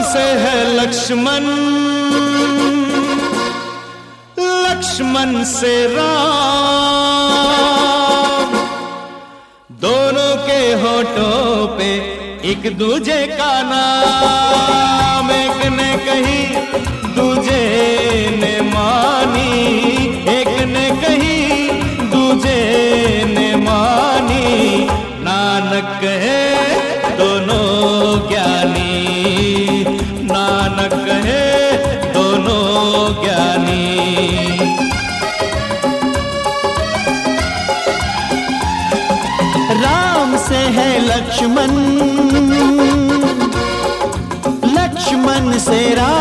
से है लक्ष्मण, लक्ष्मण से राम, दोनों के होठों पे एक दूजे का नाम। एक ने कही दूजे ने मानी, एक ने कही दूजे ने मानी। नानक कहे दोनों ज्ञानी, नानक कहे दोनों ज्ञानी। राम से है लक्ष्मण, लक्ष्मण से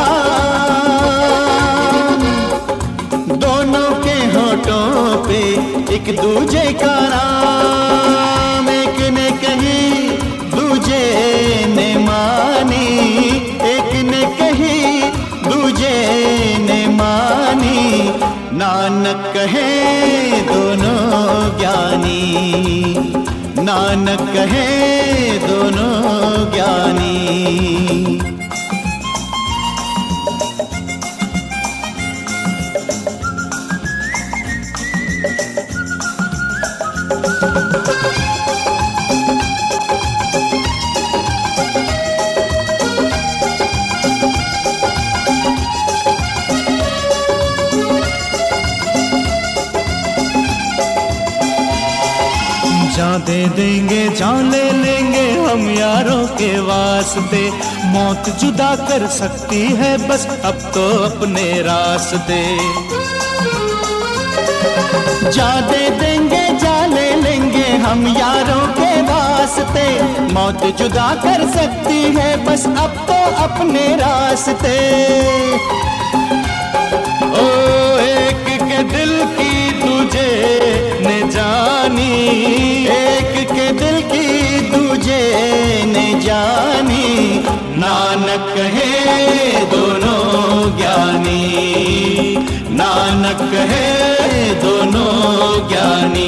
राम, दोनों के होठों पे एक दूजे का नाम। एक ने कही दूजे ने मानी, एक ने कही दूजे ने मानी। नानक कहे दोनों ज्ञानी, नानक कहे दोनों ज्ञानी। जान दे देंगे जान ले लेंगे हम यारों के वास्ते, मौत जुदा कर सकती है बस अब तो अपने रास्ते। जान दे देंगे जान ले लेंगे हम यारों के वास्ते, मौत जुदा कर सकती है बस अब तो अपने रास्ते। ओ एक के दिल की तुझे ने जानी, एक के दिल की तुझे ने जानी। नानक कहे दोनों ज्ञानी, नानक कहे दोनों ज्ञानी।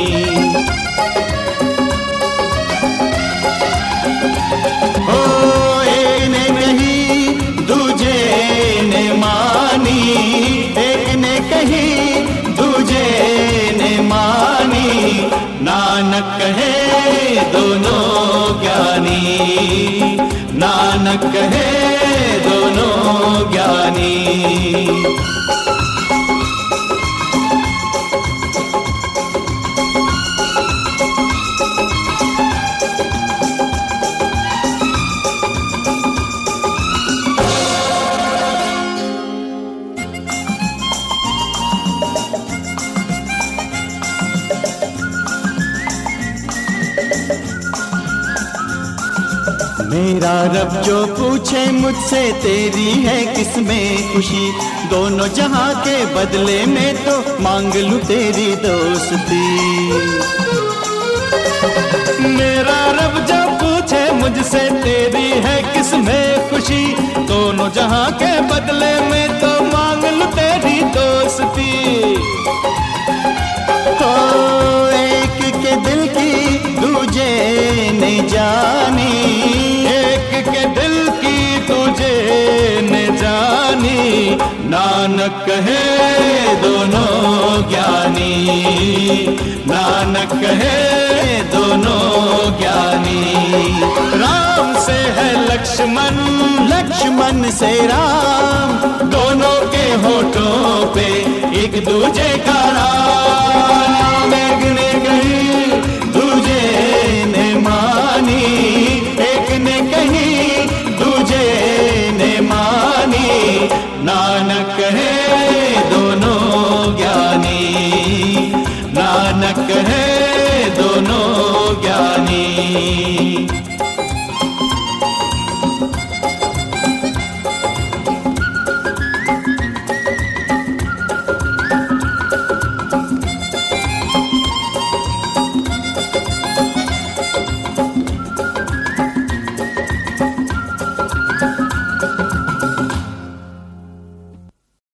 ओ एक ने कही दूजे ने मानी, एक ने कही दूजे ने मानी। नानक कहे दोनों ज्ञानी, नानक कहे दोनों ज्ञानी। मेरा रब जो पूछे मुझसे तेरी है किसमें खुशी, दोनों जहां के बदले में तो मांग लूं तेरी दोस्ती। मेरा रब जो पूछे मुझसे तेरी है किसमें खुशी, दोनों जहां के बदले में तो मांग लूं तेरी दोस्ती। तो एक के दिल की दूजे ने जानी, एक के दिल की तुझे ने जानी। नानक कहे दोनों ज्ञानी, नानक कहे दोनों ज्ञानी। राम से है लक्ष्मण, लक्ष्मण से राम, दोनों के होठों पे एक दूजे का नाम। एक ने कही दूजे ने मानी, एक ने कही दूजे ने मानी। नानक कहे दोनों ज्ञानी, नानक कहे दोनों ज्ञानी।